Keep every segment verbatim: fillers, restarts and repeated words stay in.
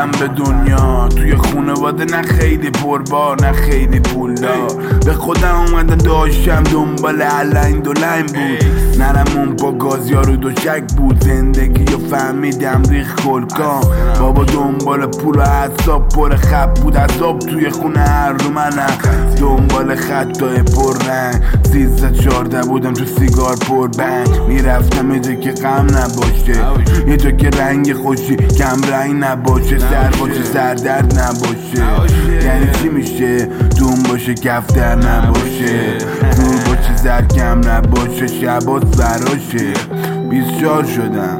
اومدم به دنیا توی خونواده نه خیلی پربار نه خیلی پولدار. به خودم اومدم داشتم دنبال علین دولین بود. نرمون با گازیارو دو شک بود. زندگی رو فهمیدم ریخ کلکان. بابا دنبال پول و حساب پر خب بود. حساب توی خونه هر رو منم دنبال خطای پر رنگ. سیزده چارده بودم تو سیگار پر بنگ. میرفتم یه جا که غم نباشه، یه جا که رنگ خوشی کم رنگ نباشه، سر باشه سر درد نباشه. یعنی چی میشه دون باشه کفتر نباشه، دور باشه زر کم نباشه، شبات براشه. بیست چار شدم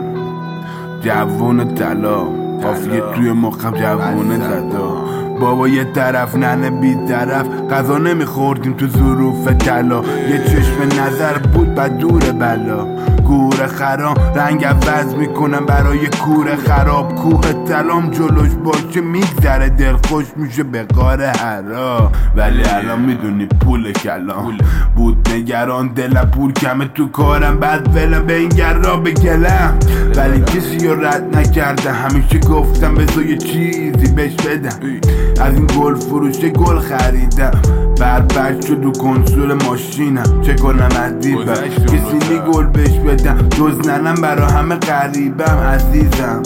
جوون طلا، قافیه توی مخم جوون زدا. بابا یه طرف ننه بی طرف، غذا نمیخوردیم تو ظروف طلا. یه چشم نظر بود بعد دور بلا. گور خرام رنگ عوض میکنم برای کور خراب. کوه طلام جلوش باشه میگذره دل خوش میشه به قاره حرا. ولی الان میدونی پول کلام بود نگران دلم. پول کمه تو کارم بعد ولم به این گرا بگلم. ولی کسی رو رد نکرده، همیشه گفتم بذار یه چیزی بهش بدم. از این گل فروشه گل خریدم، بربشت شد و کنسول ماشینم. چه کنم ادیبم کسی می گل بهش بدم، جز ننم برا همه غریبم. عزیزم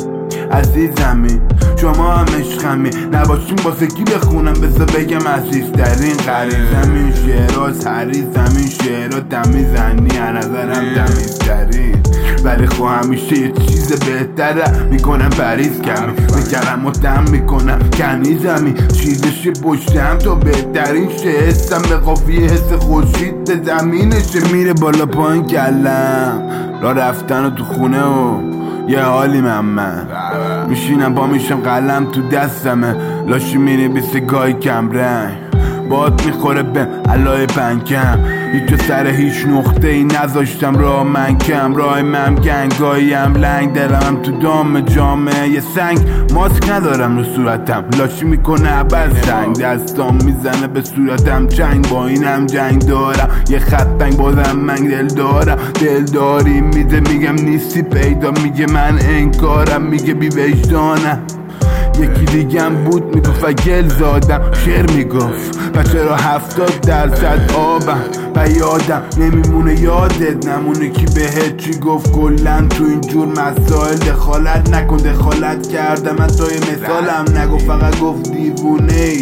عزیزمی شما هم عشقمی، نباشیم واسه کی بخونم بذار بگم عزیزترین. غریزم این شعراست حریزم این شعرها تمیزنی از نظرم تمیزترین. ولی خب همیشه یه چیز بهتره میکنم پریز کمی. میکرم و دم میکنم کنیزمی، چیزشی پشتم تا بهترین شه. حسم به قافیه حس خوشید به زمینشه. میره بالا پایین کلم را رفتن و تو خونه و یه حالی من من میشینم با میشم قلم تو دستمه. لاشی میری بیسه گای کم رنگ باد میخوره به علای پنکم. هیچ سر هیچ نقطه ای نذاشتم راه من کم. راه من گنگاییم لنگ دلم تو دام جامعه یه سنگ. ماسک ندارم رو صورتم لاشی میکنه عباس سنگ. دستام میزنه به صورتم چنگ، با اینم جنگ دارم. یه خط بنگ بازم من دل دارم. دلداری میده میگم نیستی پیدا، میگه من انکارم، میگه بی وجدانم. یکی دیگم بود میگفت گل زادم، شعر میگفت و چرا هفتاد درصد آبم. و یادم نمیمونه یادت نمونه کی بهت چی گفت. کلن تو اینجور مسائل دخالت نکن. دخالت کردم حتی یه مثالم نگفت، فقط گفت دیوونه ای.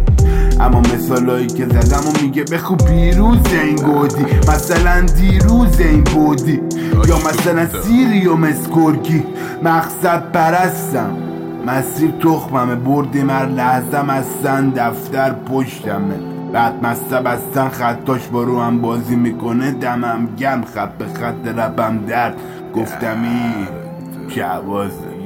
اما مثالایی که زدم و میگه بخو پیروز این گودی، مثلا دیروز این بودی، یا مثلا سیری و مسکرکی. مقصد پرستم مسیر تخممه، بردیم هر لحظم هستن دفتر پشتمه. بعد مصب هستن خطاش با رو هم بازی میکنه. دمم گم خط به خط ربم درد گفتم این که عوازه.